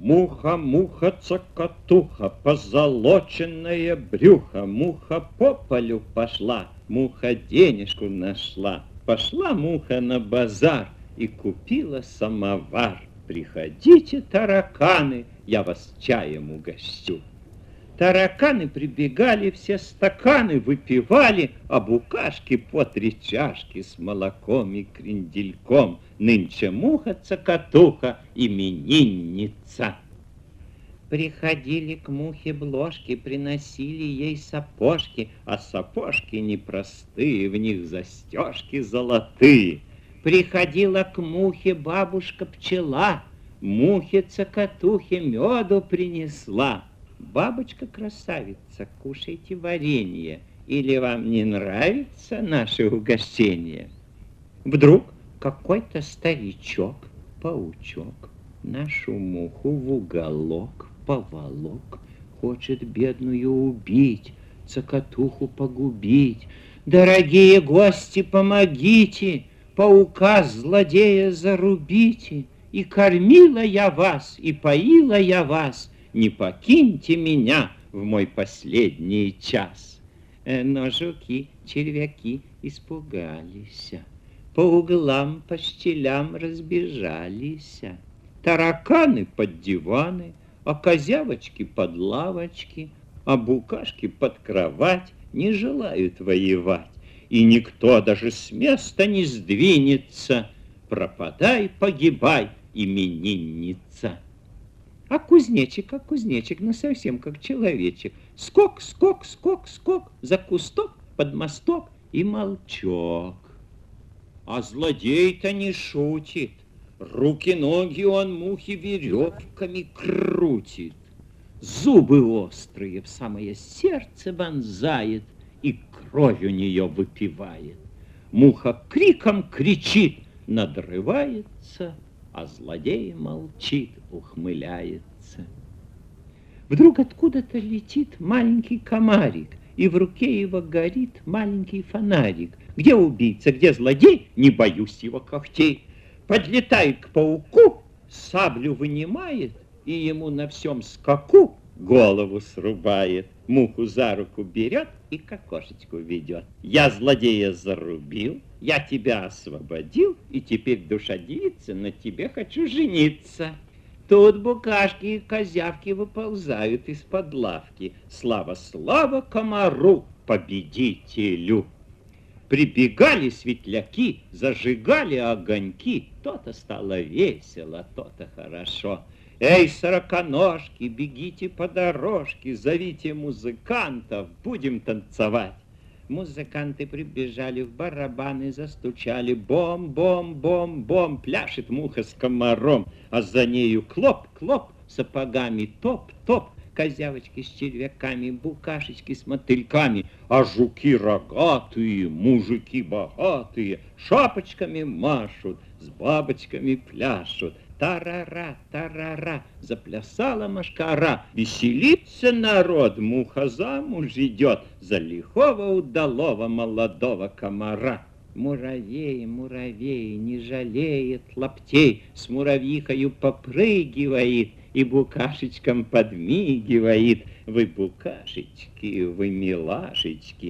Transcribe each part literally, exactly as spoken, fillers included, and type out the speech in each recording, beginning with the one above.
Муха, муха, цокотуха, позолоченное брюхо, муха по полю пошла, муха денежку нашла. Пошла муха на базар и купила самовар. Приходите, тараканы, я вас чаем угощу. Тараканы прибегали, все стаканы выпивали, а букашки по три чашки с молоком и крендельком. Нынче муха-цокотуха, именинница. Приходили к мухе бложки, приносили ей сапожки, а сапожки непростые, в них застежки золотые. Приходила к мухе бабушка-пчела, мухе-цокотухе меду принесла. Бабочка-красавица, кушайте варенье, или вам не нравится наше угощение? Вдруг какой-то старичок, паучок, нашу муху в уголок поволок, хочет бедную убить, цокотуху погубить. Дорогие гости, помогите, паука-злодея зарубите, и кормила я вас, и поила я вас, не покиньте меня в мой последний час. Но жуки, червяки испугались, по углам, по щелям разбежались. Тараканы под диваны, а козявочки под лавочки, а букашки под кровать не желают воевать. И никто даже с места не сдвинется. Пропадай, погибай, именинница. А кузнечик, а кузнечик, ну совсем как человечек. Скок, скок, скок, скок, за кусток, под мосток и молчок. А злодей-то не шутит. Руки-ноги он мухи веревками крутит. Зубы острые в самое сердце вонзает и кровь у нее выпивает. Муха криком кричит, надрывается, а злодей молчит, ухмыляется. Вдруг откуда-то летит маленький комарик, и в руке его горит маленький фонарик. Где убийца, где злодей, не боюсь его когтей. Подлетает к пауку, саблю вынимает, и ему на всем скаку голову срубает. Муху за руку берет и к окошечку ведет. Я злодея зарубил, я тебя освободил, и теперь душа девица, на тебе хочу жениться. Тут букашки и козявки выползают из-под лавки. Слава, слава комару, победителю! Прибегали светляки, зажигали огоньки. То-то стало весело, то-то хорошо. Эй, сороконожки, бегите по дорожке, зовите музыкантов, будем танцевать. Музыканты прибежали, в барабаны застучали. Бом-бом-бом-бом, пляшет муха с комаром, а за нею клоп-клоп, сапогами топ-топ. Козявочки с червяками, букашечки с мотыльками, а жуки рогатые, мужики богатые, шапочками машут, с бабочками пляшут. Тарара, тарара, заплясала машкара, веселится народ, муха замуж идет за лихого удалого молодого комара. Муравей, муравей, не жалеет лаптей, с муравьихою попрыгивает и букашечкам подмигивает. Вы букашечки, вы милашечки,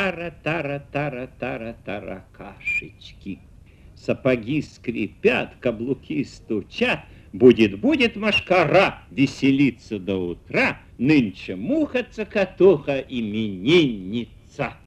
тара-тара-тара-тара-таракашечки. Сапоги скрипят, каблуки стучат, будет-будет машкара, веселиться до утра, нынче муха-цокотуха, именинница.